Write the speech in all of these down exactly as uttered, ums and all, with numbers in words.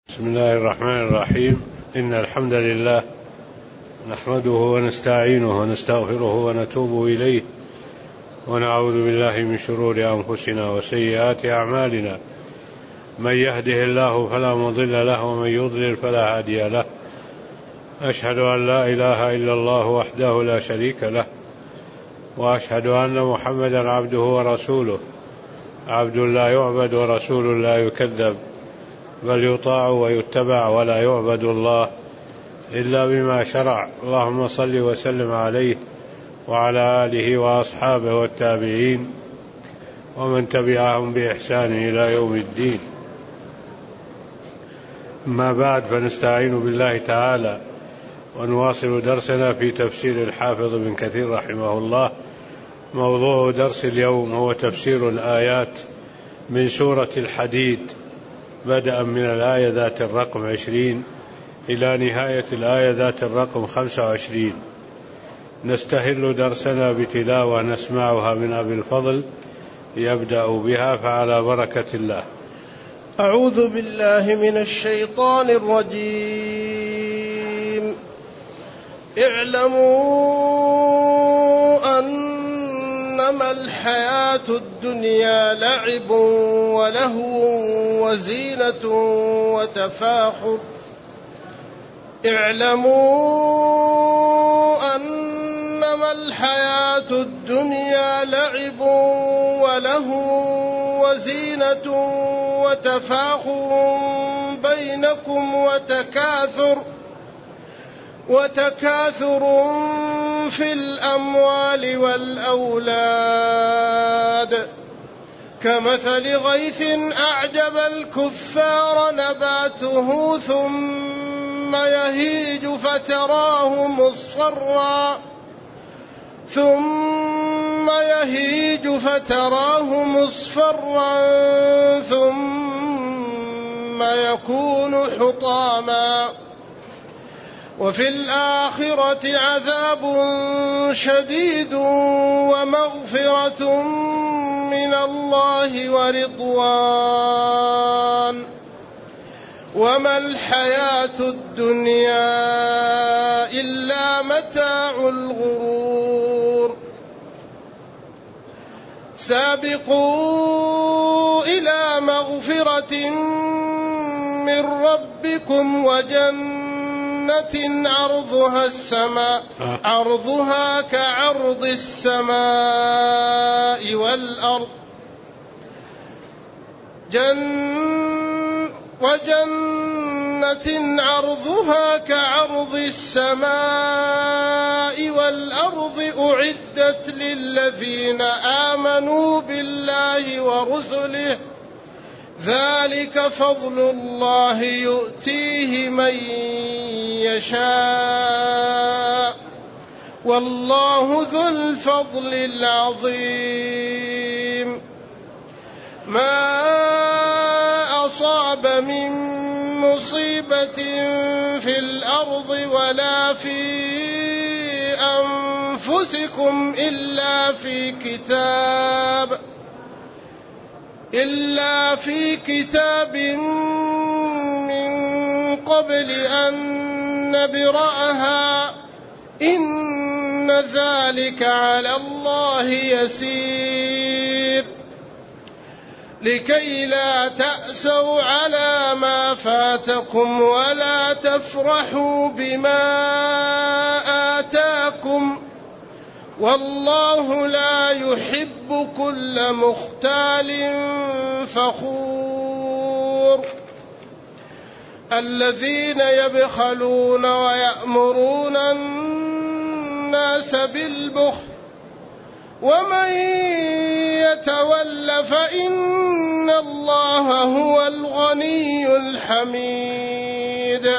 بسم الله الرحمن الرحيم. إن الحمد لله نحمده ونستعينه ونستغفره ونتوب إليه ونعوذ بالله من شرور أنفسنا وسيئات أعمالنا. من يهده الله فلا مضل له ومن يضلل فلا هادي له. أشهد أن لا إله إلا الله وحده لا شريك له، وأشهد أن محمدا عبده ورسوله، عبد لا يعبد ورسول لا يكذب، بل يطاع ويتبع ولا يعبد الله إلا بما شرع. اللهم صل وسلم عليه وعلى آله وأصحابه والتابعين ومن تبعهم بإحسان إلى يوم الدين. أما بعد، فنستعين بالله تعالى ونواصل درسنا في تفسير الحافظ ابن كثير رحمه الله. موضوع درس اليوم هو تفسير الآيات من سورة الحديد، بدءا من الآية ذات الرقم عشرين إلى نهاية الآية ذات الرقم خمسة وعشرين. نستهل درسنا بتلاوة نسمعها من أبي الفضل يبدأ بها، فعلى بركة الله. أعوذ بالله من الشيطان الرجيم. اعلموا أنما الحياة الدنيا لعب ولهو وزينة وتفاخر اعلموا أنما الحياة الدنيا لعب ولهو وزينة وتفاخر بينكم وتكاثر وتكاثر في الأموال والأولاد كمثل غيث أعجب الكفار نباته ثم يهيج فتراه مصفرا ثم يهيج فتراه مصفرا ثم يكون حطاما وفي الآخرة عذاب شديد ومغفرة من الله ورضوان وما الحياة الدنيا إلا متاع الغرور. سابقوا إلى مغفرة من ربكم وجنة عرضها السماء عرضها كعرض السماء والأرض جن وجنة عرضها كعرض السماء والأرض أعدت للذين آمنوا بالله ورسله ذلك فضل الله يؤتيه من يشاء والله ذو الفضل العظيم. ما أصاب من مصيبة في الأرض ولا في أنفسكم إلا في كتاب إلا في كتاب من قبل أن نبرأها إن ذلك على الله يسير. لكي لا تأسوا على ما فاتكم ولا تفرحوا بما آتاكم والله لا يحب كل مختال فخور. الذين يبخلون ويأمرون الناس بالبخل ومن يتول فإن الله هو الغني الحميد.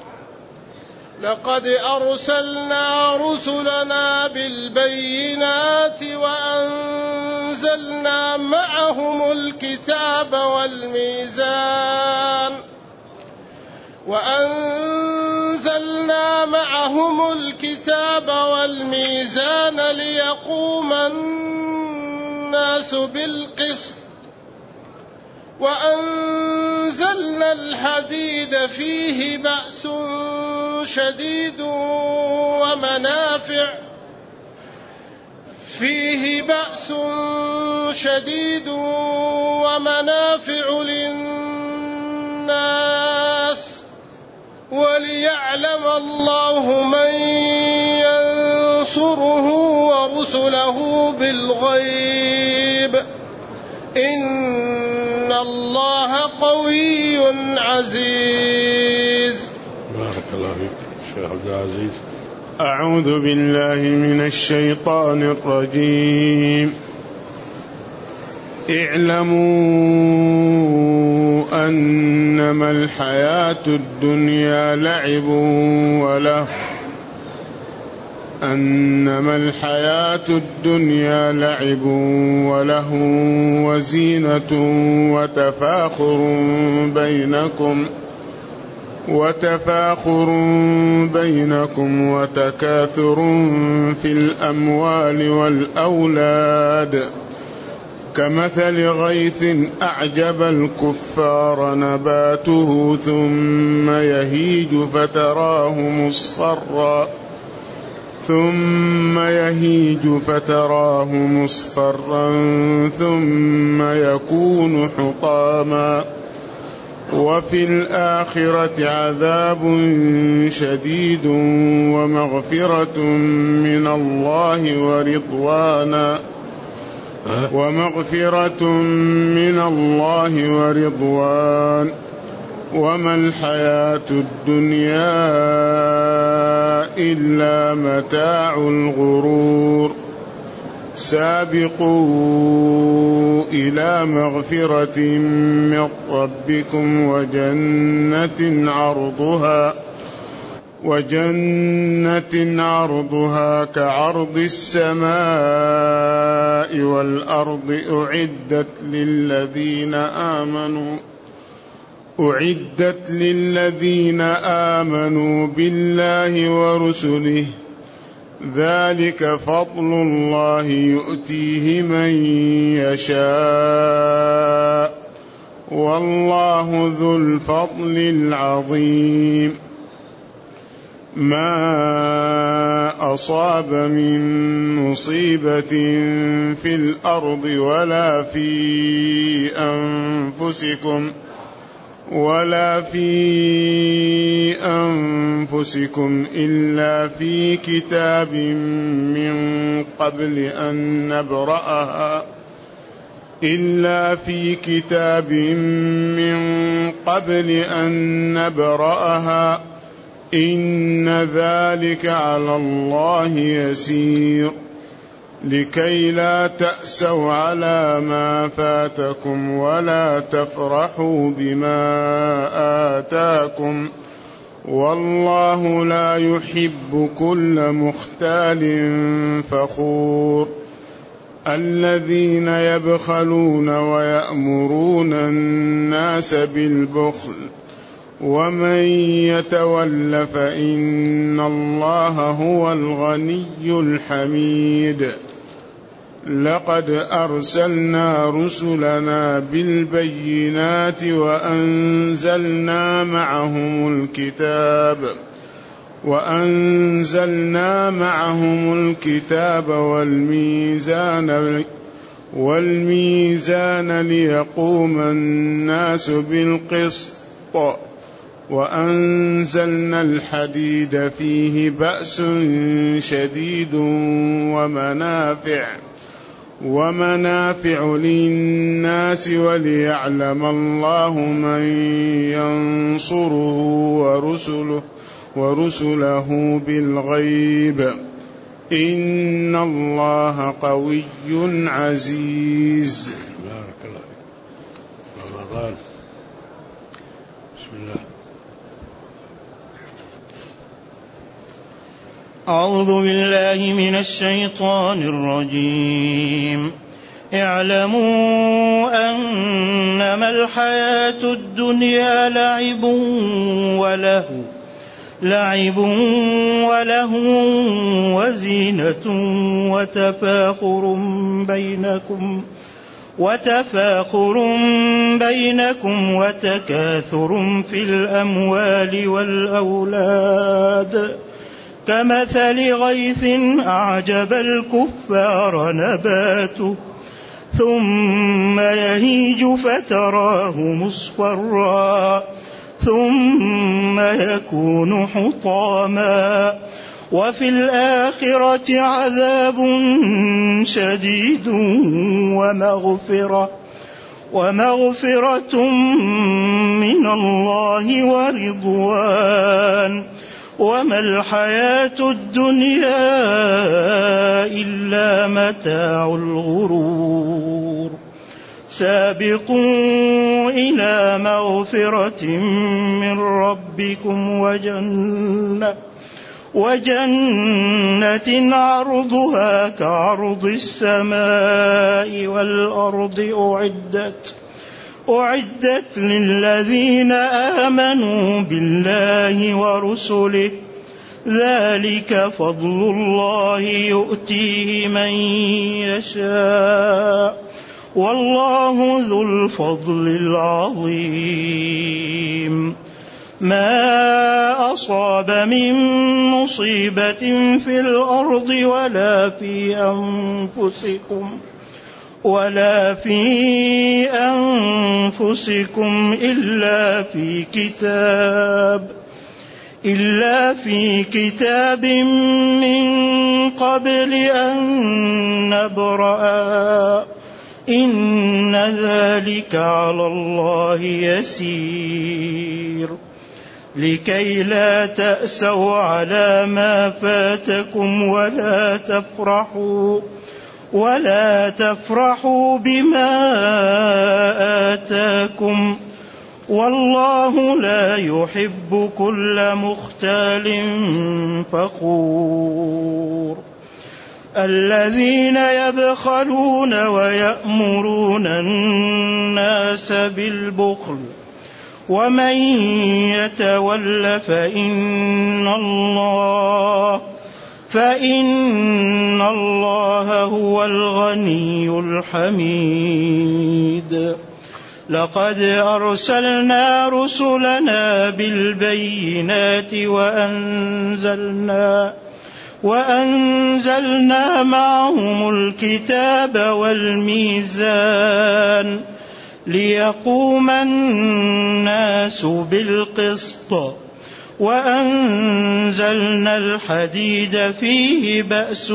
لقد أرسلنا رسلنا بالبينات وأنزلنا معهم الكتاب والميزان وأنزلنا معهم الكتاب والميزان ليقوم الناس بالقسط وأنزلنا الحديد فيه بأس شديد ومنافع فيه بأس شديد ومنافع للناس وليعلم الله من ينصره ورسله بالغيب إن الله قوي عزيز. بارك الله فيك شيخ عبد العزيز. أعوذ بالله من الشيطان الرجيم. اعلموا أنما الحياة الدنيا لعب وله أنما الحياة الدنيا لعب وله وزينة وتفاخر بينكم وتفاخر بينكم وتكاثر في الأموال والأولاد كمثل غيث أعجب الكفار نباته ثم يهيج فتراه مصفرا ثم يهيج فتراه مصفرا ثم يكون حطاما وفي الآخرة عذاب شديد ومغفرة من الله ورضوانا ومغفرة من الله ورضوان وما الحياة الدنيا إلا متاع الغرور. سابقوا إلى مغفرة من ربكم وجنة عرضها وجنة عرضها كعرض السماء والأرض أعدت للذين آمنوا أعدت للذين آمنوا بالله ورسله ذلك فضل الله يؤتيه من يشاء والله ذو الفضل العظيم. ما أصاب من مصيبة في الأرض ولا في أنفسكم ولا في أنفسكم إلا في كتاب من قبل أن نبرأها إلا في كتاب من قبل أن نبرأها إن ذلك على الله يسير. لكي لا تأسوا على ما فاتكم ولا تفرحوا بما آتاكم والله لا يحب كل مختال فخور. الذين يبخلون ويأمرون الناس بالبخل ومن يتول فإن الله هو الغني الحميد. لقد أرسلنا رسلنا بالبينات وأنزلنا معهم الكتاب وأنزلنا معهم الكتاب والميزان والميزان ليقوم الناس بالقسط وأنزلنا الحديد فيه بأس شديد ومنافع ومنافع للناس وليعلم الله من ينصره ورسله ورسله بالغيب إن الله قوي عزيز. بارك الله رمضان. بسم الله. أعوذ بالله من الشيطان الرجيم. اعلموا أنما الحياة الدنيا لعب وله لعب وله وزينة وتفاخر بينكم وتفاخر بينكم وتكاثر في الأموال والأولاد كمثل غيث أعجب الكفار نباته ثم يهيج فتراه مصفرا ثم يكون حطاما وفي الآخرة عذاب شديد ومغفرة ومغفرة من الله ورضوان وما الحياة الدنيا إلا متاع الغرور سابقوا إلى مغفرة من ربكم وجنة وجنة عرضها كعرض السماء والأرض أعدت أعدت للذين آمنوا بالله ورسله ذلك فضل الله يؤتيه من يشاء والله ذو الفضل العظيم ما أصاب من مصيبة في الأرض ولا في أنفسكم ولا في أنفسكم إلا في كتاب إلا في كتاب من قبل أن نبرأ إن ذلك على الله يسير لكي لا تأسوا على ما فاتكم ولا تفرحوا ولا تفرحوا بما آتاكم والله لا يحب كل مختال فخور الذين يبخلون ويأمرون الناس بالبخل ومن يتول فإن الله فإن الله هو الغني الحميد لقد أرسلنا رسلنا بالبينات وأنزلنا وأنزلنا معهم الكتاب والميزان ليقوم الناس بالقسط وأنزلنا الحديد فيه بأس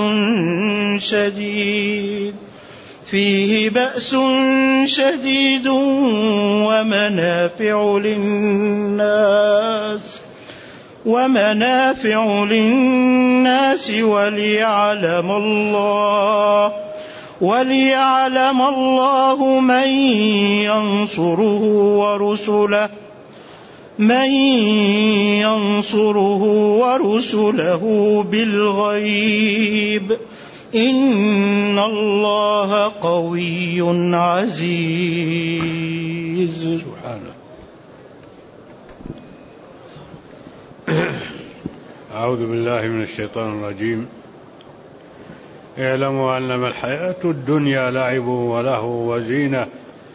شديد فيه بأس شديد ومنافع للناس ومنافع للناس وليعلم الله وليعلم الله من ينصره ورسله من ينصره ورسله بالغيب إن الله قوي عزيز. سبحانه. أعوذ بالله من الشيطان الرجيم. اعلموا أنما الحياة الدنيا لعب وله وزينة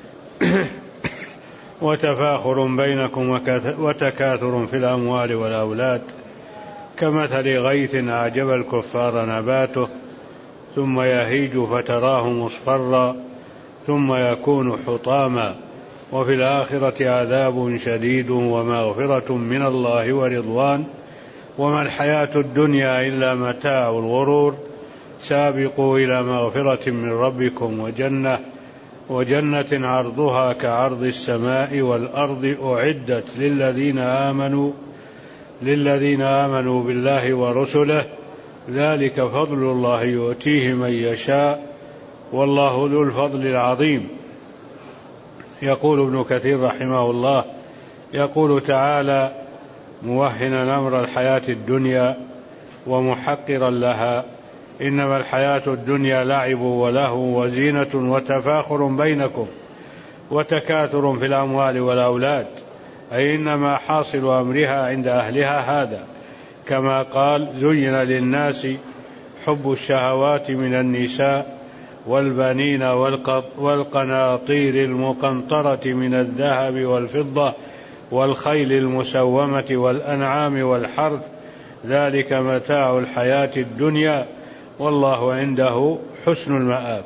وتفاخر بينكم وتكاثر في الأموال والأولاد كمثل غيث أعجب الكفار نباته ثم يهيج فتراه مصفرا ثم يكون حطاما وفي الآخرة عذاب شديد ومغفرة من الله ورضوان وما الحياة الدنيا إلا متاع الغرور سابقوا إلى مغفرة من ربكم وجنة وجنة عرضها كعرض السماء والأرض أعدت للذين آمنوا للذين آمنوا بالله ورسله ذلك فضل الله يؤتيه من يشاء والله ذو الفضل العظيم. يقول ابن كثير رحمه الله يقول تعالى موهنا أمر الحياة الدنيا ومحقرا لها إنما الحياة الدنيا لعب وله وزينة وتفاخر بينكم وتكاثر في الأموال والأولاد أي إنما حاصل أمرها عند أهلها هذا كما قال زين للناس حب الشهوات من النساء والبنين والقناطير المقنطرة من الذهب والفضة والخيل المسومة والأنعام والحرث ذلك متاع الحياة الدنيا والله عنده حسن المآب.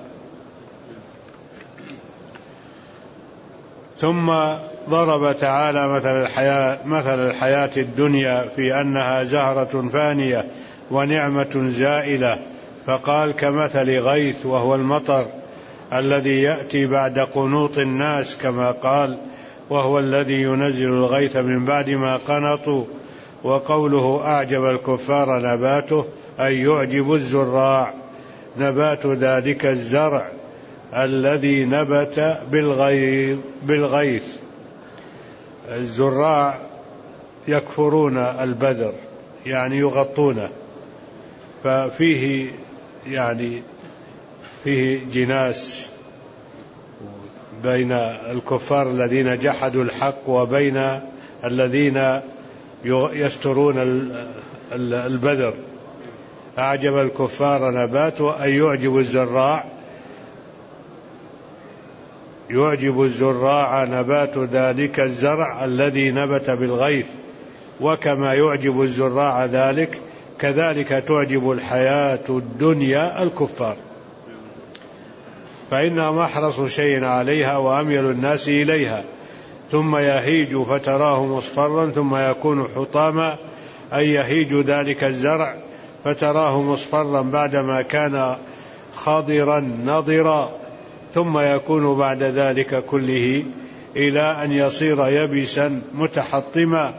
ثم ضرب تعالى مثل الحياة, مثل الحياة الدنيا في أنها زهرة فانية ونعمة زائلة، فقال كمثل غيث وهو المطر الذي يأتي بعد قنوط الناس كما قال، وهو الذي ينزل الغيث من بعد ما قنطوا. وقوله أعجب الكفار نباته أي يعجب الزراع، نبات ذلك الزرع الذي نبت بالغيث. الزراع يكفرون البذر يعني يغطونه، ففيه يعني فيه جناس بين الكفار الذين جحدوا الحق وبين الذين يسترون البذر. أعجب الكفار نباته أي يعجب الزراع يعجب الزراع نبات ذلك الزرع الذي نبت بالغيث، وكما يعجب الزراع ذلك كذلك تعجب الحياة الدنيا الكفار، فإنهم أحرص شيء عليها وأميل الناس إليها، ثم يهيج فتراه مصفرا ثم يكون حطاما، أي يهيج ذلك الزرع فتراه مصفرا بعدما كان خضرا نضرا، ثم يكون بعد ذلك كله إلى أن يصير يبسا متحطما.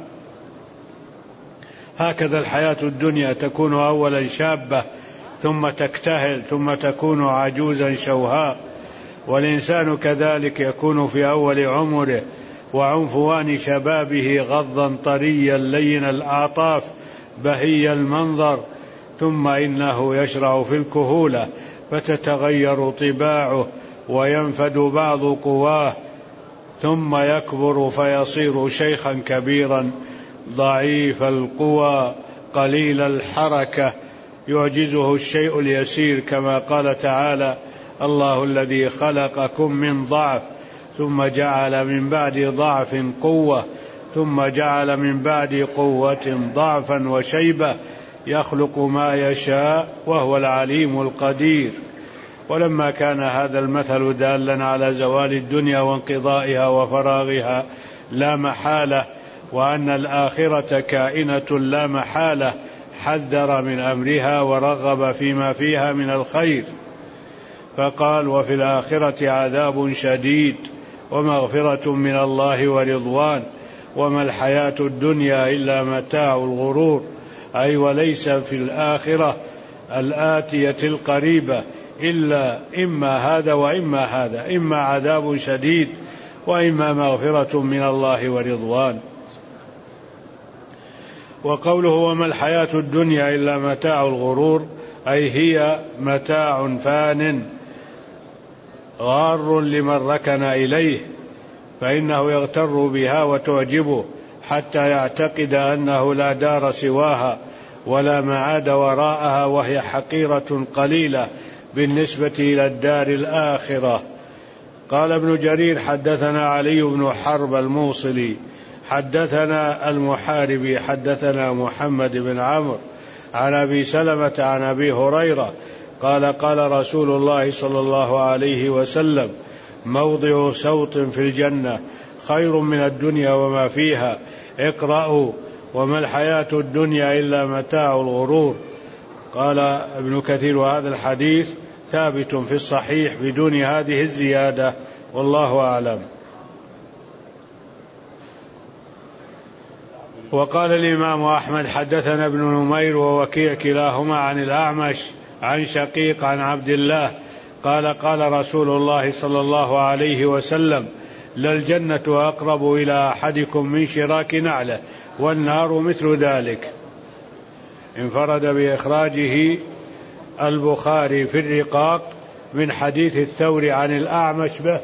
هكذا الحياة الدنيا تكون أولا شابة ثم تكتهل ثم تكون عجوزا شوهاء، والإنسان كذلك يكون في أول عمره وعنفوان شبابه غضا طريا لين الأعطاف بهي المنظر، ثم إنه يشرع في الكهولة فتتغير طباعه وينفد بعض قواه، ثم يكبر فيصير شيخا كبيرا ضعيف القوى قليل الحركة يعجزه الشيء اليسير، كما قال تعالى الله الذي خلقكم من ضعف ثم جعل من بعد ضعف قوة ثم جعل من بعد قوة ضعفا وشيبة يخلق ما يشاء وهو العليم القدير. ولما كان هذا المثل دالا على زوال الدنيا وانقضائها وفراغها لا محالة، وأن الآخرة كائنة لا محالة، حذر من أمرها ورغب فيما فيها من الخير، فقال وفي الآخرة عذاب شديد ومغفرة من الله ورضوان وما الحياة الدنيا إلا متاع الغرور، أي وليس في الآخرة الآتية القريبة إلا إما هذا وإما هذا، إما عذاب شديد وإما مغفرة من الله ورضوان. وقوله وما الحياة الدنيا إلا متاع الغرور، أي هي متاع فان غار لمن ركن إليه، فإنه يغتر بها وتعجبه حتى يعتقد أنه لا دار سواها ولا معاد وراءها، وهي حقيرة قليلة بالنسبة إلى الدار الآخرة. قال ابن جرير حدثنا علي بن حرب الموصلي حدثنا المحاربي حدثنا محمد بن عمرو عن أبي سلمة عن أبي هريرة قال قال رسول الله صلى الله عليه وسلم موضع سوط في الجنة خير من الدنيا وما فيها، اقرأوا وما الحياة الدنيا إلا متاع الغرور. قال ابن كثير وهذا الحديث ثابت في الصحيح بدون هذه الزيادة، والله أعلم. وقال الإمام أحمد حدثنا ابن نمير ووكيع كلاهما عن الأعمش عن شقيق عن عبد الله قال قال رسول الله صلى الله عليه وسلم للجنة أقرب إلى أحدكم من شراك نعله والنار مثل ذلك. انفرد بإخراجه البخاري في الرقاق من حديث الثوري عن الأعمش به.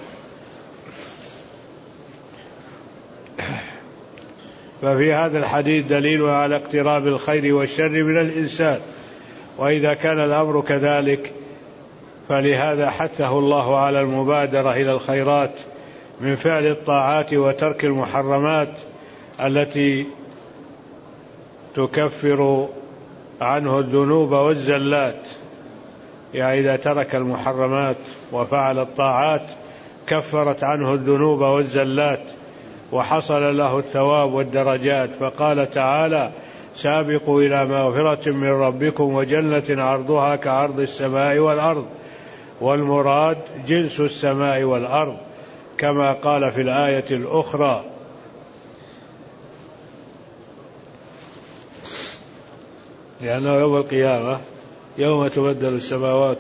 ففي هذا الحديث دليل على اقتراب الخير والشر من الإنسان، وإذا كان الأمر كذلك فلهذا حثه الله على المبادرة إلى الخيرات من فعل الطاعات وترك المحرمات التي تكفر عنه الذنوب والزلات. يعني إذا ترك المحرمات وفعل الطاعات كفرت عنه الذنوب والزلات وحصل له الثواب والدرجات. فقال تعالى: سابقوا إلى مغفرة من ربكم وجنة عرضها كعرض السماء والأرض، والمراد جنس السماء والأرض كما قال في الآية الأخرى: لأنه يوم القيامة يوم تبدل السماوات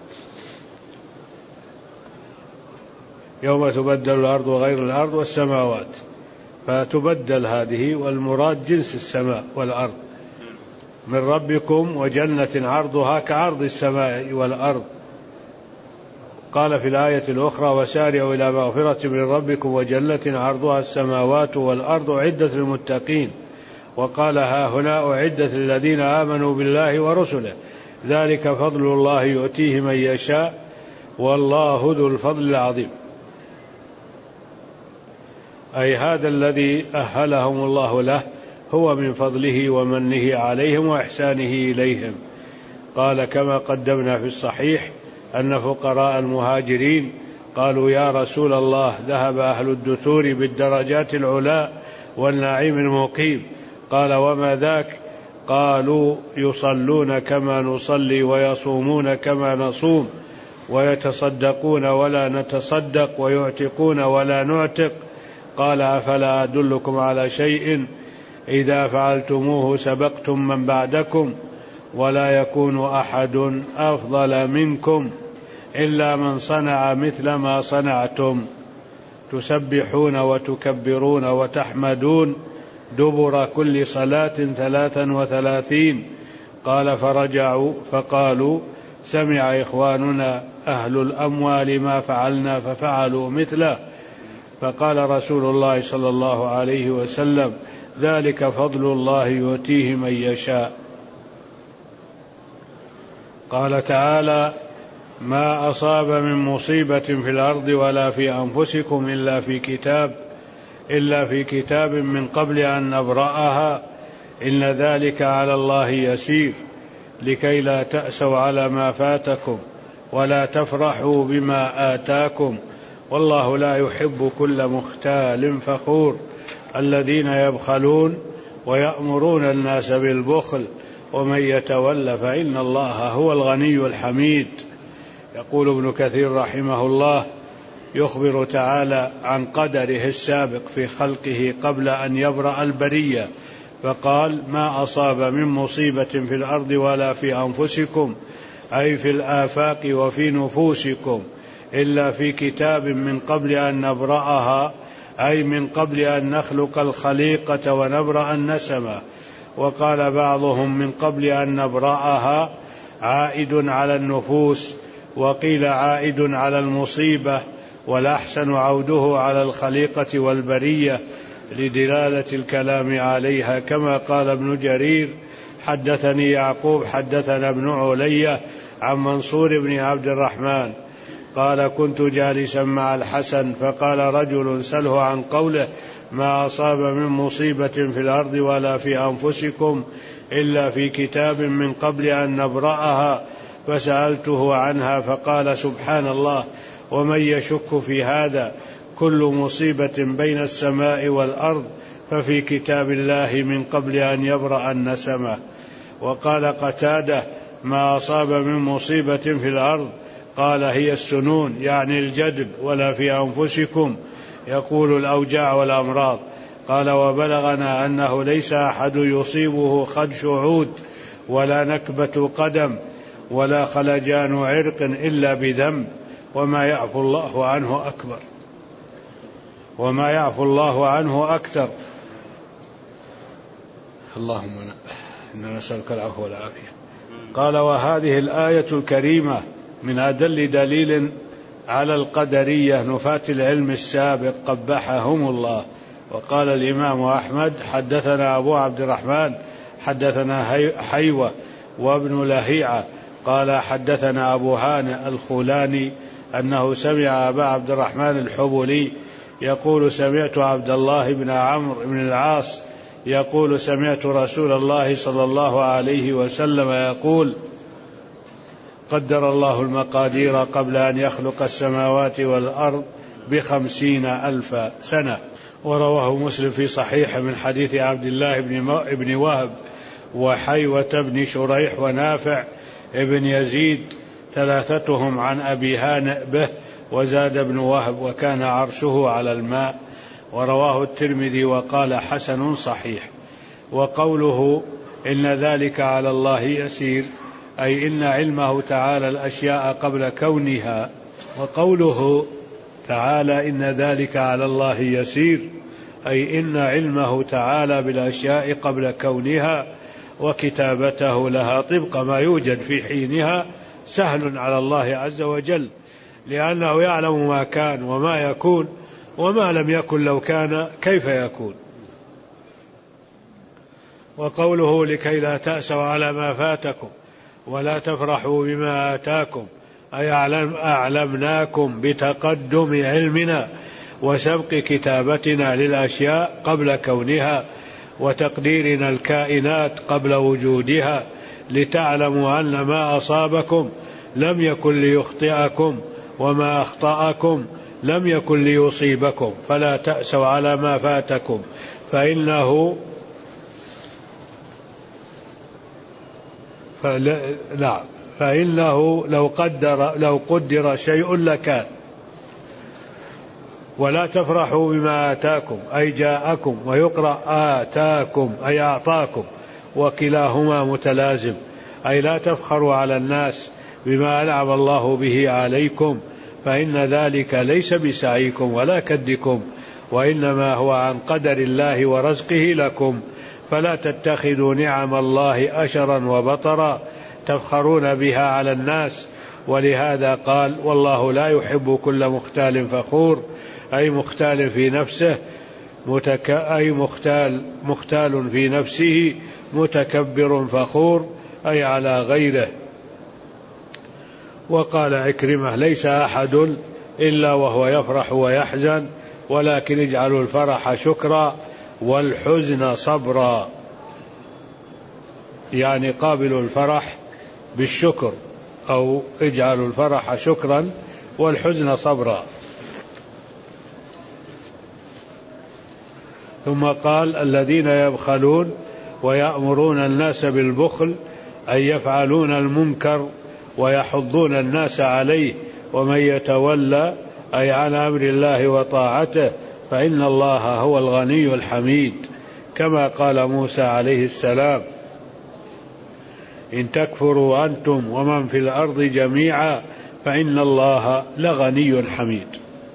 يوم تبدل الأرض وغير الأرض والسماوات، فتبدل هذه، والمراد جنس السماء والأرض. من ربكم وجنة عرضها كعرض السماء والأرض. قال في الآية الأخرى: وسارعوا إلى مغفرة من ربكم وجنة عرضها السماوات والأرض أعدت للمتقين. وقال: ها هنا أعدت للذين آمنوا بالله ورسله، ذلك فضل الله يؤتيه من يشاء والله ذو الفضل العظيم. أي هذا الذي أهلهم الله له هو من فضله ومنه عليهم وإحسانه إليهم. قال كما قدمنا في الصحيح أن فقراء المهاجرين قالوا: يا رسول الله، ذهب أهل الدثور بالدرجات العلا والنعيم المقيم. قال: وما ذاك؟ قالوا: يصلون كما نصلي ويصومون كما نصوم ويتصدقون ولا نتصدق ويعتقون ولا نعتق. قال: أفلا أدلكم على شيء إذا فعلتموه سبقتم من بعدكم ولا يكون أحد أفضل منكم إلا من صنع مثل ما صنعتم، تسبحون وتكبرون وتحمدون دبر كل صلاة ثلاثا وثلاثين. قال: فرجعوا فقالوا: سمع إخواننا أهل الأموال ما فعلنا ففعلوا مثله. فقال رسول الله صلى الله عليه وسلم: ذلك فضل الله يؤتيه من يشاء. قال تعالى: ما أصاب من مصيبة في الأرض ولا في أنفسكم إلا في كتاب إلا في كتاب من قبل أن نبرأها إن ذلك على الله يسير، لكي لا تأسوا على ما فاتكم ولا تفرحوا بما آتاكم والله لا يحب كل مختال فخور، الذين يبخلون ويأمرون الناس بالبخل ومن يتول فإن الله هو الغني الحميد. يقول ابن كثير رحمه الله: يخبر تعالى عن قدره السابق في خلقه قبل أن يبرأ البرية، فقال: ما أصاب من مصيبة في الأرض ولا في أنفسكم، أي في الآفاق وفي نفوسكم، إلا في كتاب من قبل أن نبرأها، أي من قبل أن نخلق الخليقة ونبرأ النسمة. وقال بعضهم: من قبل أن نبرأها عائد على النفوس، وقيل عائد على المصيبة، والأحسن عوده على الخليقة والبرية لدلالة الكلام عليها، كما قال ابن جرير: حدثني يعقوب حدثنا ابن علي عن منصور بن عبد الرحمن قال: كنت جالسا مع الحسن فقال رجل: سله عن قوله: ما أصاب من مصيبة في الأرض ولا في أنفسكم إلا في كتاب من قبل أن نبرأها، فسألته عنها فقال: سبحان الله، ومن يشك في هذا، كل مصيبة بين السماء والأرض ففي كتاب الله من قبل أن يبرأ النسمة. وقال قتادة: ما أصاب من مصيبة في الأرض قال: هي السنون، يعني الجدب، ولا في أنفسكم، يقول الأوجاع والأمراض. قال: وبلغنا أنه ليس أحد يصيبه خدش عود ولا نكبة قدم ولا خلجان عرق إلا بذنب، وما يعفو الله عنه أكبر وما يعفو الله عنه أكثر. اللهم إنا نسألك العفو والعافية. قال: وهذه الآية الكريمة من أدل دليل على القدرية نفاة العلم السابق قبحهم الله. وقال الإمام أحمد: حدثنا أبو عبد الرحمن حدثنا حيوة وابن لهيعة قال حدثنا أبو هانئ الخولاني أنه سمع أبا عبد الرحمن الحبلي يقول سمعت عبد الله بن عمرو بن العاص يقول سمعت رسول الله صلى الله عليه وسلم يقول قدر الله المقادير قبل أن يخلق السماوات والأرض بخمسين ألف سنة. ورواه مسلم في صحيح من حديث عبد الله بن وهب وحيوة بن شريح ونافع بن يزيد ثلاثتهم عن أبي هانئ به وزاد بن وهب وكان عرشه على الماء. ورواه الترمذي وقال حسن صحيح. وقوله إن ذلك على الله يسير أي إن علمه تعالى الأشياء قبل كونها. وقوله تعالى إن ذلك على الله يسير أي إن علمه تعالى بالأشياء قبل كونها وكتابته لها طبق ما يوجد في حينها سهل على الله عز وجل، لأنه يعلم ما كان وما يكون وما لم يكن لو كان كيف يكون. وقوله لكي لا تأسوا على ما فاتكم ولا تفرحوا بما آتاكم أي أعلمناكم بتقدم علمنا وسبق كتابتنا للأشياء قبل كونها وتقديرنا الكائنات قبل وجودها لتعلموا أن ما أصابكم لم يكن ليخطئكم وما أخطأكم لم يكن ليصيبكم فلا تأسوا على ما فاتكم فإنه لا فإنه لو قدر لو قدر شيء لكان. ولا تفرحوا بما آتاكم أي جاءكم ويقرأ آتاكم أي أعطاكم وكلاهما متلازم أي لا تفخروا على الناس بما أنعم الله به عليكم فإن ذلك ليس بسعيكم ولا كدكم وإنما هو عن قدر الله ورزقه لكم فلا تتخذوا نعم الله أشرا وبطرا تفخرون بها على الناس. ولهذا قال والله لا يحب كل مختال فخور أي مختال في نفسه متك... أي مختال مختال في نفسه متكبر فخور أي على غيره. وقال عكرمة ليس أحد إلا وهو يفرح ويحزن ولكن اجعلوا الفرح شكرا والحزن صبرا، يعني قابلوا الفرح بالشكر أو اجعلوا الفرح شكرا والحزن صبرا. ثم قال الذين يبخلون ويأمرون الناس بالبخل أي يفعلون المنكر ويحضون الناس عليه ومن يتولى أي عن أمر الله وطاعته فإن الله هو الغني الحميد كما قال موسى عليه السلام إن تكفروا أنتم ومن في الأرض جميعا فإن الله لغني حميد.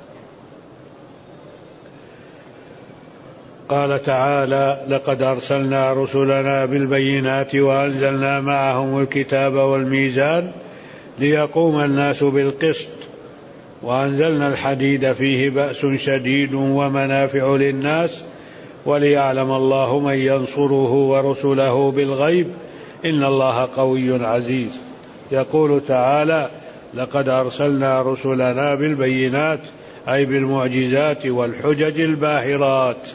قال تعالى لقد أرسلنا رسلنا بالبينات وأنزلنا معهم الكتاب والميزان ليقوم الناس بالقسط وأنزلنا الحديد فيه بأس شديد ومنافع للناس وليعلم الله من ينصره ورسله بالغيب إن الله قوي عزيز. يقول تعالى لقد أرسلنا رسلنا بالبينات أي بالمعجزات والحجج الباهرات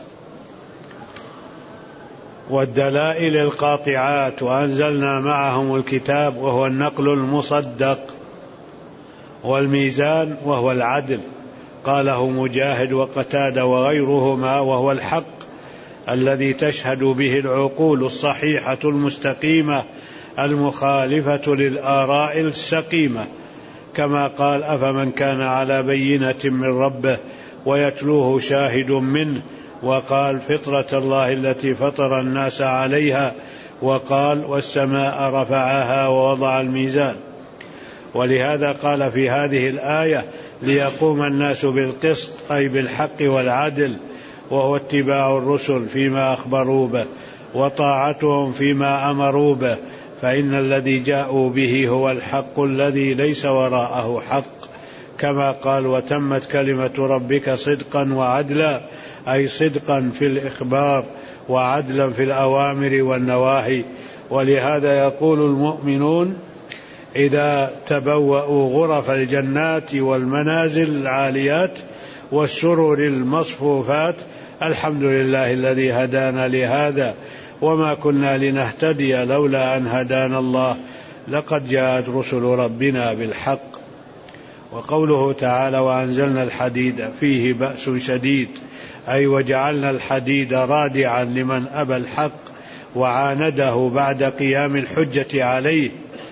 والدلائل القاطعات وأنزلنا معهم الكتاب وهو النقل المصدق والميزان وهو العدل قاله مجاهد وقتادة وغيرهما وهو الحق الذي تشهد به العقول الصحيحة المستقيمة المخالفة للآراء السقيمة كما قال أفمن كان على بينة من ربه ويتلوه شاهد منه وقال فطرة الله التي فطر الناس عليها وقال والسماء رفعها ووضع الميزان. ولهذا قال في هذه الآية ليقوم الناس بالقسط أي بالحق والعدل وهو اتباع الرسل فيما أخبروا به وطاعتهم فيما أمروا به فإن الذي جاءوا به هو الحق الذي ليس وراءه حق كما قال وتمت كلمة ربك صدقا وعدلا أي صدقا في الإخبار وعدلا في الأوامر والنواهي. ولهذا يقول المؤمنون إذا تبوأوا غرف الجنات والمنازل العاليات والسرر المصفوفات. الحمد لله الذي هدانا لهذا وما كنا لنهتدي لولا أن هدانا الله لقد جاءت رسل ربنا بالحق. وقوله تعالى وأنزلنا الحديد فيه بأس شديد، أي وجعلنا الحديد رادعا لمن أبى الحق وعانده بعد قيام الحجة عليه.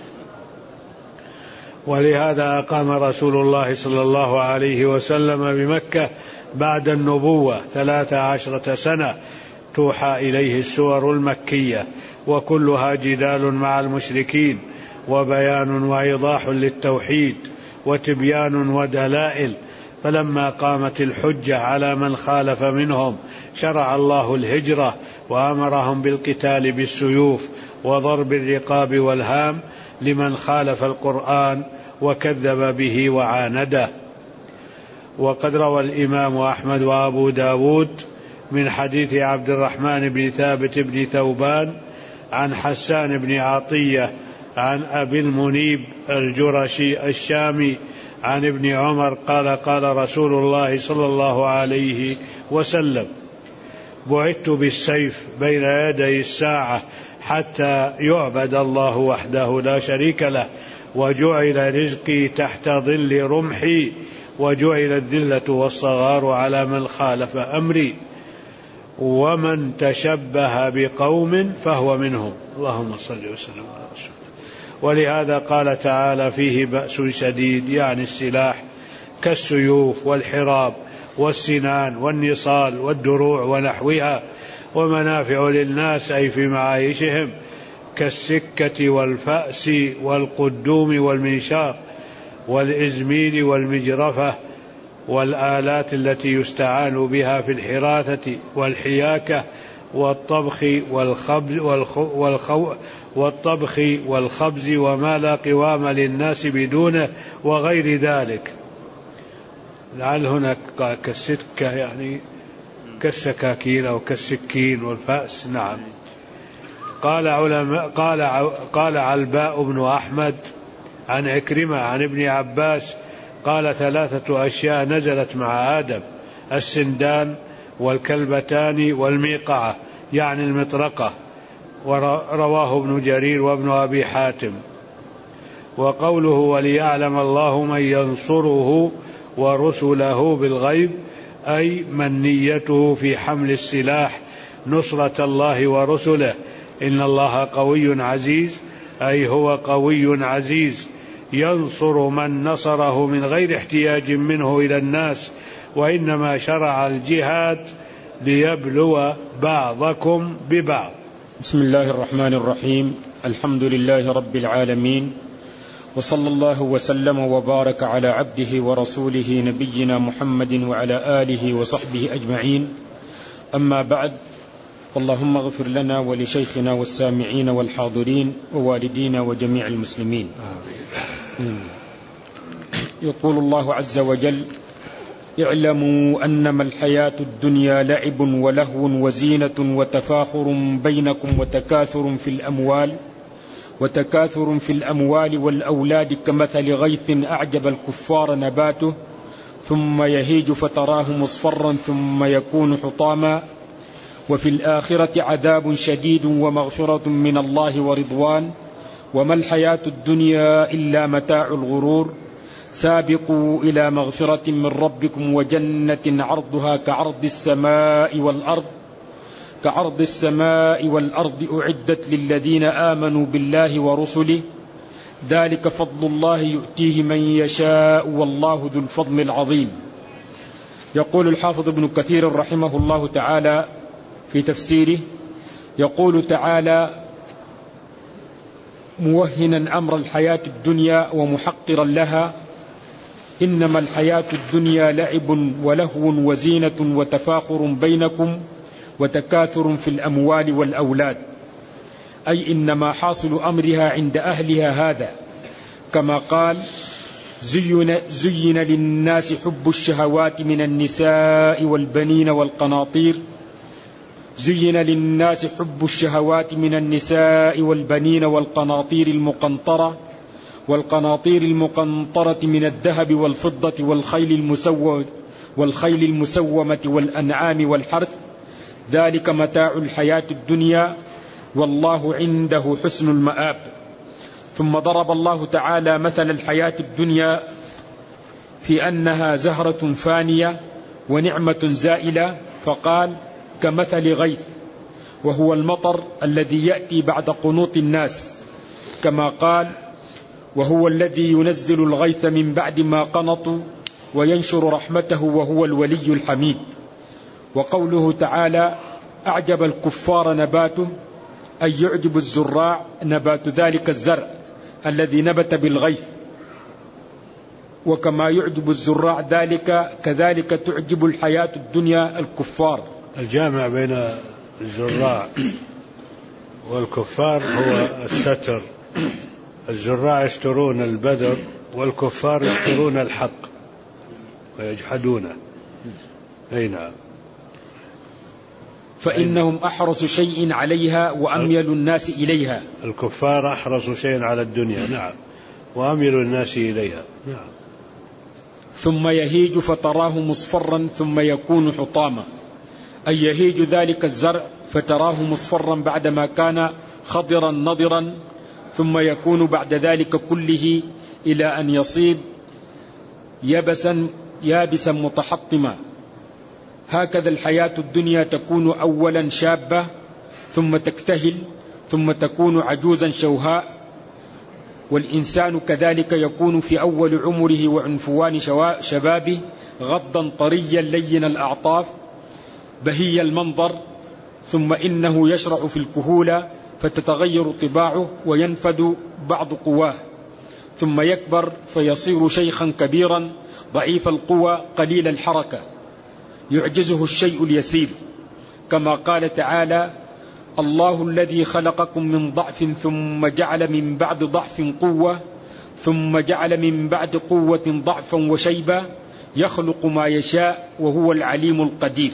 ولهذا أقام رسول الله صلى الله عليه وسلم بمكة بعد النبوة ثلاث عشرة سنة توحى إليه السور المكية، وكلها جدال مع المشركين وبيان وإيضاح للتوحيد وتبيان ودلائل. فلما قامت الحجة على من خالف منهم شرع الله الهجرة وأمرهم بالقتال بالسيوف وضرب الرقاب والهام لمن خالف القرآن وكذب به وعانده. وقد روى الإمام أحمد وأبو داود من حديث عبد الرحمن بن ثابت بن ثوبان عن حسان بن عطية عن أبي المنيب الجرشي الشامي عن ابن عمر قال قال رسول الله صلى الله عليه وسلم: بعثت بالسيف بين يدي الساعة حتى يعبد الله وحده لا شريك له، وجعل رزقي تحت ظل رمحي، وجعل الذلة والصغار على من خالف أمري، ومن تشبه بقوم فهو منهم. اللهم صل وسلم على رسول الله. ولهذا قال تعالى فيه بأس شديد، يعني السلاح كالسيوف والحراب والسنان والنصال والدروع ونحوها، ومنافع للناس أي في معايشهم كالسكة والفأس والقدوم والمنشار والإزميل والمجرفة والآلات التي يستعان بها في الحراثة والحياكة والطبخ والخبز والخو والطبخ والخبز وما لا قوام للناس بدونه وغير ذلك. لعل هناك كالسكة يعني كالسكاكين أو كالسكين والفأس. نعم. قال علماء قال قال علباء بن أحمد عن عكرمة عن ابن عباس قال: ثلاثة أشياء نزلت مع آدم: السندان والكلبتان والميقعة، يعني المطرقة. ورواه ابن جرير وابن أبي حاتم. وقوله وليعلم الله من ينصره ورسله بالغيب، أي من نيته في حمل السلاح نصرة الله ورسله. إن الله قوي عزيز، أي هو قوي عزيز ينصر من نصره من غير احتياج منه إلى الناس، وإنما شرع الجهاد ليبلو بعضكم ببعض. بسم الله الرحمن الرحيم. الحمد لله رب العالمين، وصلى الله وسلم وبارك على عبده ورسوله نبينا محمد وعلى آله وصحبه أجمعين. أما بعد، اللهم اغفر لنا ولشيخنا والسامعين والحاضرين ووالدينا وجميع المسلمين. يقول الله عز وجل: اعلموا أنما الحياة الدنيا لعب ولهو وزينة وتفاخر بينكم وتكاثر في الأموال وتكاثر في الأموال والأولاد كمثل غيث أعجب الكفار نباته ثم يهيج فتراه مصفرا ثم يكون حطاما وفي الآخرة عذاب شديد ومغفرة من الله ورضوان وما الحياة الدنيا إلا متاع الغرور. سابقوا إلى مغفرة من ربكم وجنة عرضها كعرض السماء والأرض كعرض السماء والأرض أعدت للذين آمنوا بالله ورسله ذلك فضل الله يؤتيه من يشاء والله ذو الفضل العظيم. يقول الحافظ ابن كثير رحمه الله تعالى في تفسيره، يقول تعالى موهنا أمر الحياة الدنيا ومحقرا لها: إنما الحياة الدنيا لعب ولهو وزينة وتفاخر بينكم وتكاثر في الأموال والأولاد، أي إنما حاصل أمرها عند أهلها هذا، كما قال: زين, زين للناس حب الشهوات من النساء والبنين والقناطير زين للناس حب الشهوات من النساء والبنين والقناطير المقنطرة والقناطير المقنطرة من الذهب والفضة والخيل المسومة والخيل المسومة والأنعام والحرث ذلك متاع الحياة الدنيا والله عنده حسن المآب. ثم ضرب الله تعالى مثل الحياة الدنيا في أنها زهرة فانية ونعمة زائلة، فقال كمثل غيث، وهو المطر الذي يأتي بعد قنوط الناس، كما قال وهو الذي ينزل الغيث من بعد ما قنطوا وينشر رحمته وهو الولي الحميد. وقوله تعالى أعجب الكفار نباته، أي يعجب الزراع نبات ذلك الزرع الذي نبت بالغيث، وكما يعجب الزراع ذلك كذلك تعجب الحياة الدنيا الكفار. الجامع بين الزراع والكفار هو الستر. الزراع يشترون البذر والكفار يشترون الحق ويجحدونه. أي نعم. فإنهم أحرص شيء عليها وأميل الناس إليها. الكفار أحرص شيء على الدنيا، نعم، وأميل الناس إليها، نعم. ثم يهيج فتراه مصفرا ثم يكون حطاما، أي يهيج ذلك الزرع فتراه مصفرا بعدما كان خضرا نضرا، ثم يكون بعد ذلك كله إلى أن يصير يبسا يابسا متحطما. هكذا الحياة الدنيا تكون أولا شابة ثم تكتهل ثم تكون عجوزا شوهاء، والإنسان كذلك يكون في أول عمره وعنفوان شبابه غضا طريا لين الأعطاف بهي المنظر، ثم إنه يشرع في الكهولة فتتغير طباعه وينفد بعض قواه، ثم يكبر فيصير شيخا كبيرا ضعيف القوى قليل الحركة يعجزه الشيء اليسير، كما قال تعالى الله الذي خلقكم من ضعف ثم جعل من بعد ضعف قوة ثم جعل من بعد قوة ضعفا وشيبا يخلق ما يشاء وهو العليم القدير.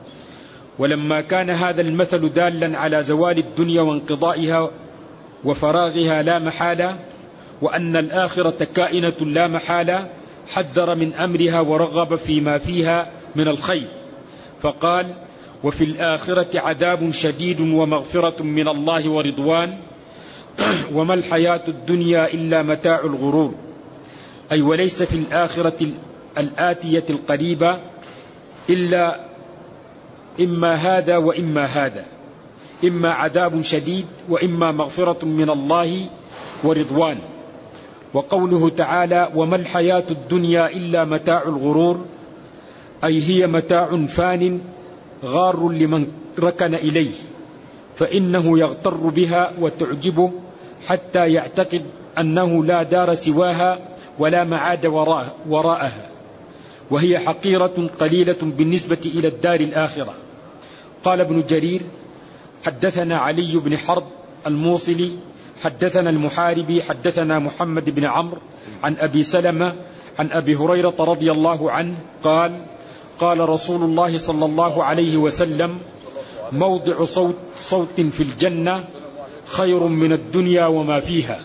ولما كان هذا المثل دالا على زوال الدنيا وانقضائها وفراغها لا محالة، وأن الآخرة كائنة لا محالة، حذر من أمرها ورغب فيما فيها من الخير، فقال وفي الآخرة عذاب شديد ومغفرة من الله ورضوان وما الحياة الدنيا إلا متاع الغرور، أي وليس في الآخرة الآتية القريبة إلا إما هذا وإما هذا، إما عذاب شديد وإما مغفرة من الله ورضوان. وقوله تعالى وما الحياة الدنيا إلا متاع الغرور، أي هي متاع فان غار لمن ركن إليه، فإنه يغتر بها وتعجبه حتى يعتقد أنه لا دار سواها ولا معاد وراءها، وهي حقيرة قليلة بالنسبة إلى الدار الآخرة. قال ابن جرير حدثنا علي بن حرب الموصلي حدثنا المحاربي حدثنا محمد بن عمرو عن أبي سلمة عن أبي هريرة رضي الله عنه قال قال رسول الله صلى الله عليه وسلم موضع صوت, صوت في الجنة خير من الدنيا وما فيها.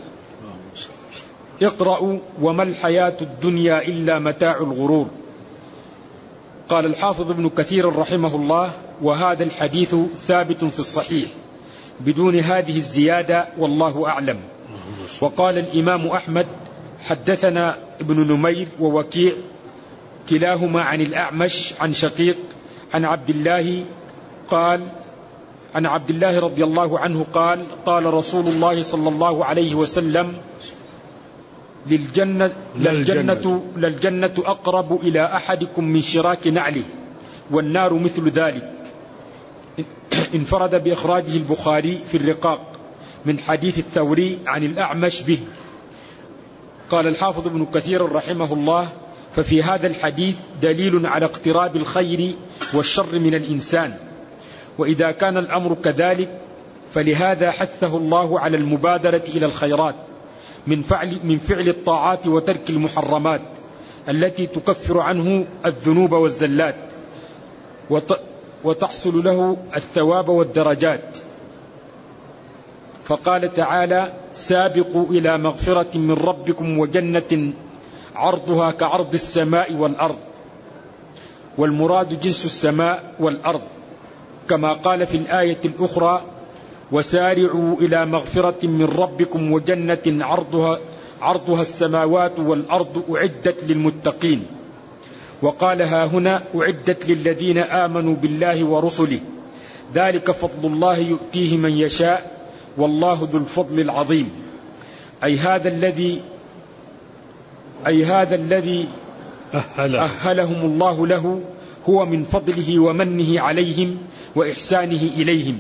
اقرأوا وما الحياة الدنيا إلا متاع الغرور. قال الحافظ ابن كثير رحمه الله وهذا الحديث ثابت في الصحيح بدون هذه الزيادة والله أعلم. وقال الإمام أحمد حدثنا ابن نمير ووكيع كلاهما عن الأعمش عن شقيق عن عبد الله قال عن عبد الله رضي الله عنه قال قال رسول الله صلى الله عليه وسلم للجنة, للجنة, للجنة أقرب إلى أحدكم من شراك نعله والنار مثل ذلك. انفرد بإخراجه البخاري في الرقاق من حديث الثوري عن الأعمش به. قال الحافظ ابن كثير رحمه الله ففي هذا الحديث دليل على اقتراب الخير والشر من الإنسان، وإذا كان الأمر كذلك فلهذا حثه الله على المبادرة إلى الخيرات من فعل, من فعل الطاعات وترك المحرمات التي تكفر عنه الذنوب والزلات وتحصل له الثواب والدرجات. فقال تعالى: سابقوا إلى مغفرة من ربكم وجنة عرضها كعرض السماء والأرض، والمراد جنس السماء والأرض، كما قال في الآية الأخرى: وسارعوا إلى مغفرة من ربكم وجنة عرضها, عرضها السماوات والأرض أعدت للمتقين. وقال ها هنا: أعدت للذين آمنوا بالله ورسله، ذلك فضل الله يؤتيه من يشاء والله ذو الفضل العظيم. أي هذا الذي أي هذا الذي أهلهم الله له هو من فضله ومنه عليهم وإحسانه إليهم.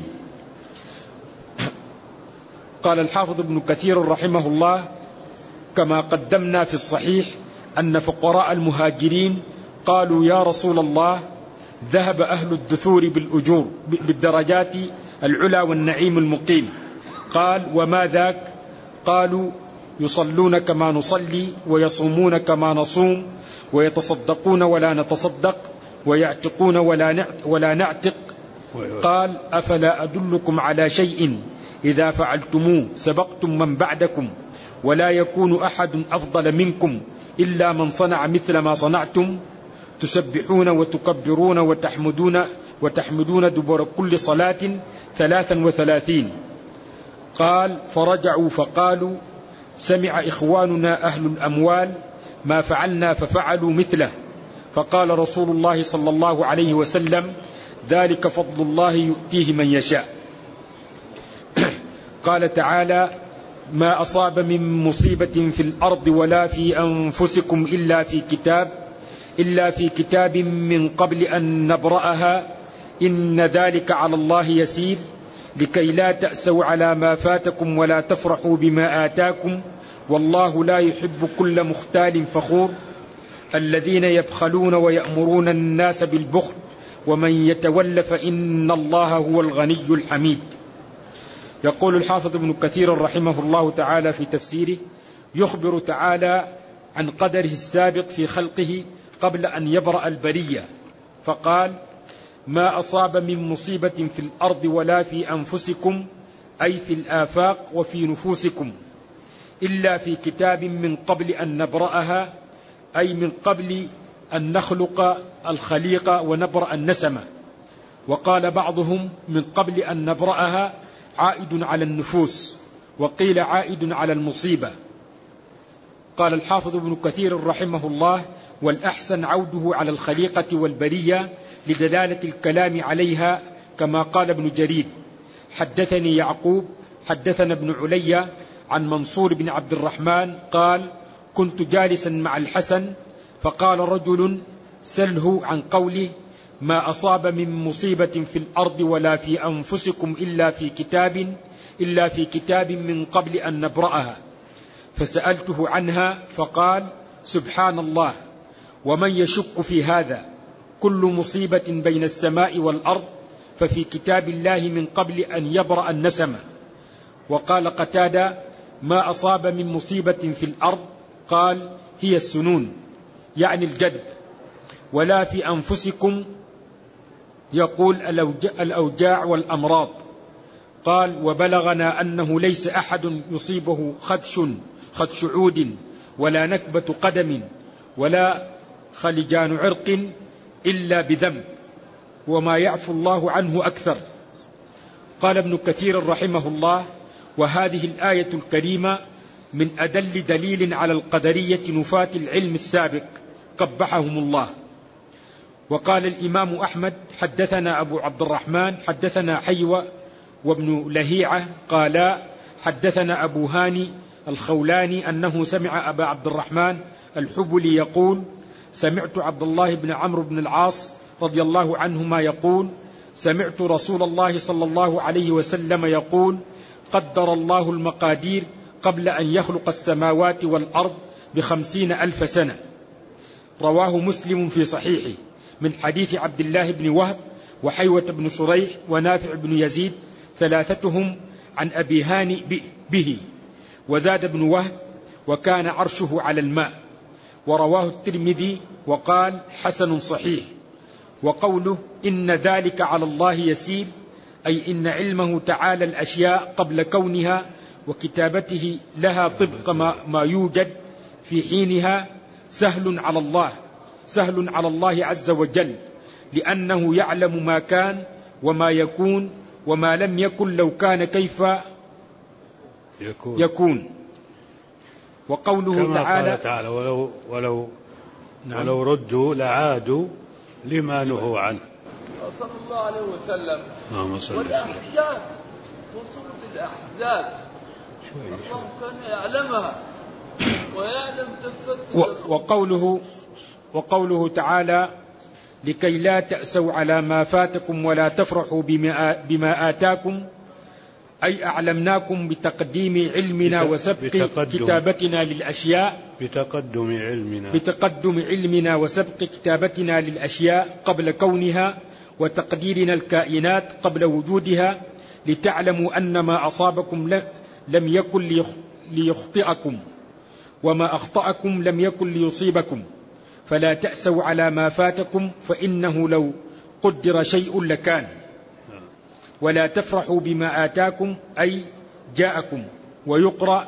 قال الحافظ ابن كثير رحمه الله: كما قدمنا في الصحيح أن فقراء المهاجرين قالوا: يا رسول الله، ذهب أهل الدثور بالأجور بالدرجات العلى والنعيم المقيم. قال: وما ذاك؟ قالوا: يصلون كما نصلي، ويصومون كما نصوم، ويتصدقون ولا نتصدق، ويعتقون ولا نعتق. قال: أفلا أدلكم على شيء إذا فعلتموه سبقتم من بعدكم، ولا يكون أحد أفضل منكم إلا من صنع مثل ما صنعتم؟ تسبحون وتكبرون وتحمدون وتحمدون دبر كل صلاة ثلاثا وثلاثين. قال: فرجعوا فقالوا: سمع إخواننا أهل الأموال ما فعلنا ففعلوا مثله. فقال رسول الله صلى الله عليه وسلم: ذلك فضل الله يؤتيه من يشاء. قال تعالى: ما أصاب من مصيبة في الأرض ولا في أنفسكم إلا في كتاب إلا في كتاب من قبل أن نبرأها إن ذلك على الله يسير لكي لا تأسوا على ما فاتكم ولا تفرحوا بما آتاكم والله لا يحب كل مختال فخور الذين يبخلون ويأمرون الناس بالبخل ومن يتول فإن الله هو الغني الحميد. يقول الحافظ ابن كثير رحمه الله تعالى في تفسيره: يخبر تعالى عن قدره السابق في خلقه قبل أن يبرأ البرية، فقال: ما أصاب من مصيبة في الأرض ولا في أنفسكم، أي في الآفاق وفي نفوسكم، إلا في كتاب من قبل أن نبرأها، أي من قبل أن نخلق الخليقة ونبرأ النسمة. وقال بعضهم: من قبل أن نبرأها عائد على النفوس، وقيل عائد على المصيبة. قال الحافظ ابن كثير رحمه الله: والأحسن عوده على الخليقة والبرية لدلالة الكلام عليها، كما قال ابن جرير: حدثني يعقوب حدثنا ابن علي عن منصور بن عبد الرحمن قال: كنت جالسا مع الحسن فقال رجل: سله عن قوله: ما أصاب من مصيبة في الأرض ولا في أنفسكم إلا في كتاب إلا في كتاب من قبل أن نبرأها. فسألته عنها فقال: سبحان الله، ومن يشك في هذا؟ كل مصيبة بين السماء والأرض ففي كتاب الله من قبل أن يبرأ النسمة. وقال قتادة: ما أصاب من مصيبة في الأرض قال: هي السنون، يعني الجدب. ولا في أنفسكم يقول الأوجاع والأمراض. قال: وبلغنا أنه ليس أحد يصيبه خدش خدش عود ولا نكبة قدم ولا خلجان عرق إلا بذنب، وما يعفو الله عنه أكثر. قال ابن كثير رحمه الله: وهذه الآية الكريمة من أدل دليل على القدرية نفاة العلم السابق قبحهم الله. وقال الإمام أحمد: حدثنا أبو عبد الرحمن حدثنا حيوة وابن لهيعة قالا حدثنا أبو هاني الخولاني أنه سمع أبا عبد الرحمن الحبلي يقول: سمعت عبد الله بن عمرو بن العاص رضي الله عنهما يقول: سمعت رسول الله صلى الله عليه وسلم يقول: قدر الله المقادير قبل أن يخلق السماوات والأرض بخمسين ألف سنة. رواه مسلم في صحيحه من حديث عبد الله بن وهب وحيوة بن شريح ونافع بن يزيد ثلاثتهم عن أبي هاني به. وزاد ابن وهب: وكان عرشه على الماء. ورواه الترمذي وقال: حسن صحيح. وقوله إن ذلك على الله يسير، أي إن علمه تعالى الأشياء قبل كونها وكتابته لها طبق ما, ما يوجد في حينها سهل على الله سهل على الله عز وجل، لأنه يعلم ما كان وما يكون وما لم يكن لو كان كيف يكون, يكون. وقوله كما تعالى, قال تعالى ولو, ولو, نعم ولو ردوا لعادوا لما نهوا عنه صلى الله عليه وسلم. والأحزاب وصورة الأحزاب الله كان يعلمها ويعلم تفتت. وقوله, وقوله تعالى لكي لا تأسوا على ما فاتكم ولا تفرحوا بما, بما آتاكم، أي أعلمناكم بتقديم علمنا وسبق كتابتنا للأشياء بتقدم علمنا بتقدم علمنا وسبق كتابتنا للأشياء قبل كونها وتقديرنا الكائنات قبل وجودها، لتعلموا أن ما أصابكم لم يكن ليخطئكم وما أخطأكم لم يكن ليصيبكم، فلا تأسوا على ما فاتكم فإنه لو قدر شيء لكان، ولا تفرحوا بما آتاكم أي جاءكم، ويقرأ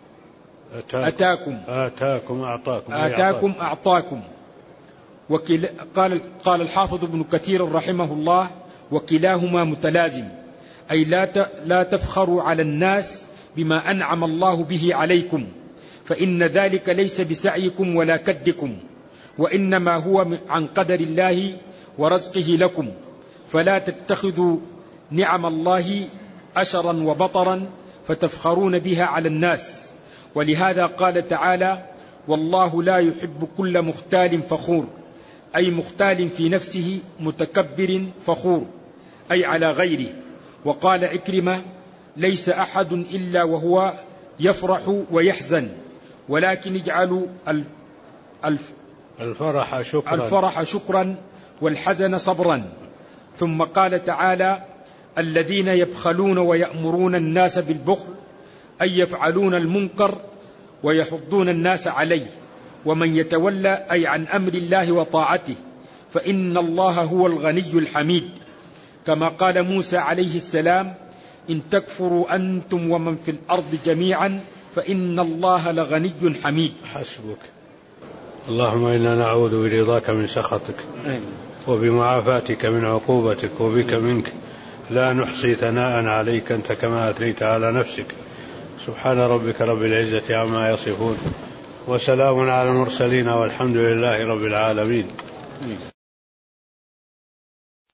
أتاكم آتاكم أعطاكم آتاكم أعطاكم. وكلا قال, قال الحافظ ابن كثير رحمه الله وكلاهما متلازم، أي لا لا تفخروا على الناس بما أنعم الله به عليكم، فإن ذلك ليس بسعيكم ولا كدكم، وإنما هو عن قدر الله ورزقه لكم، فلا تتخذوا نعم الله أشرا وبطرا فتفخرون بها على الناس. ولهذا قال تعالى والله لا يحب كل مختال فخور، أي مختال في نفسه متكبر فخور، أي على غيره. وقال عكرمة ليس أحد إلا وهو يفرح ويحزن، ولكن اجعلوا الف الفرح شكرا, الفرح شكرا والحزن صبرا. ثم قال تعالى الذين يبخلون ويأمرون الناس بالبخل، أي يفعلون المنكر ويحضون الناس عليه، ومن يتولى أي عن أمر الله وطاعته، فإن الله هو الغني الحميد، كما قال موسى عليه السلام إن تكفروا أنتم ومن في الأرض جميعا فإن الله لغني حميد. حسبك. اللهم إنا نعوذ برضاك من سخطك وبمعافاتك من عقوبتك وبك منك، لا نحصي ثناء عليك أنت كما أثنيت على نفسك. سبحان ربك رب العزة عما يصفون وسلام على المرسلين والحمد لله رب العالمين.